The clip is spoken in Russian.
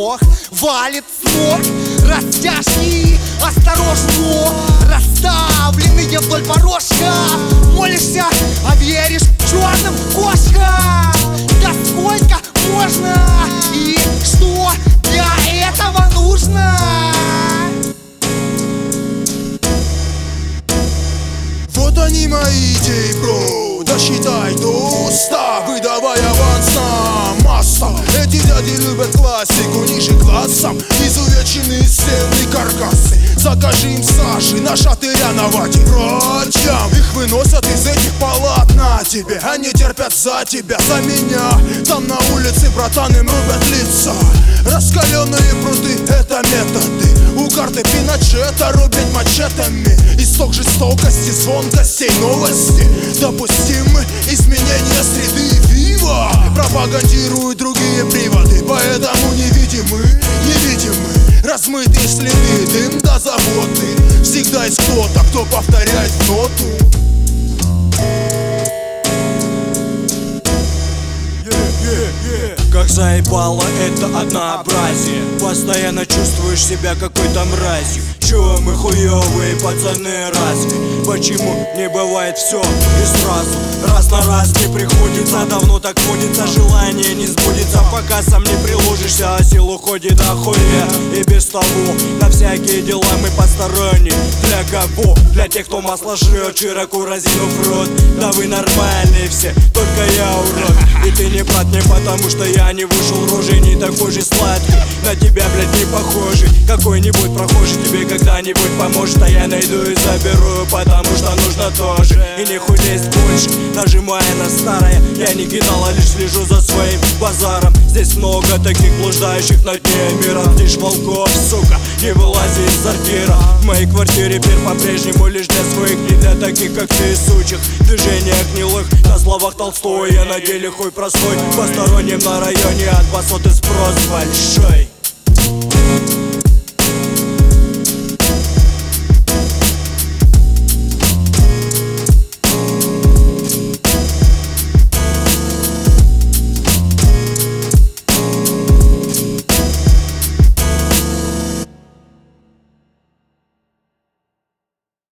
вдох, валит с ног. Растяжки осторожно расставленные вдоль порожка. Молишься, а веришь черным кошкам. Да сколько можно? И что для этого нужно? Вот они мои идеи, бро. Досчитай до 100, выдавай аванс на масса. Эти дяди любят классику ниже классом. Изувеченные стены каркасы. Закажи им Саши на шатыря на вате. Братьям их выносят из этих палат на тебе. Они терпят за тебя, за меня. Там на улице, братан, им рубят лица. Раскаленные пруды — это методы. У карты Пиночета рубить мачетами. Исток жестокости, звонкостей, новости. Допустимы изменения среды. Вива! Пропагандируют другие приводы. Поэтому невидимы. Размытые следы, дым до заботы. Всегда есть кто-то, кто повторяет ноту. Как заебало это однообразие. Постоянно чувствуешь себя какой-то мразью. Чё мы хуёвые пацаны разве? Почему не бывает всё и сразу? Раз на раз не приходится, давно так водится. Желание не сбудется, пока сам не приложишься. А сил уходит охуя. И без того на всякие дела мы посторонние. Для кого? Для тех, кто масло жрет, широко разинув рот. Да вы нормальные все, только я урод. И ты не брат мне, потому что я не вышел рожей. Не такой же сладкий, на тебя, блядь, не похожий. Какой-нибудь прохожий тебе когда-нибудь поможет. А я найду и заберу, потому что нужно тоже. И не худеть больше, нажимая на старое. Я не кидал, а лишь слежу за своим базаром. Здесь много таких блуждающих на дне мира. Лишь волков, сука, не вылази из сортира. В моей квартире пир по-прежнему лишь для своих, не для таких, как ты, сучих. Движения гнилых, на словах Толстой, я на деле хуй простой. Посторонним на районе от басоты спрос большой.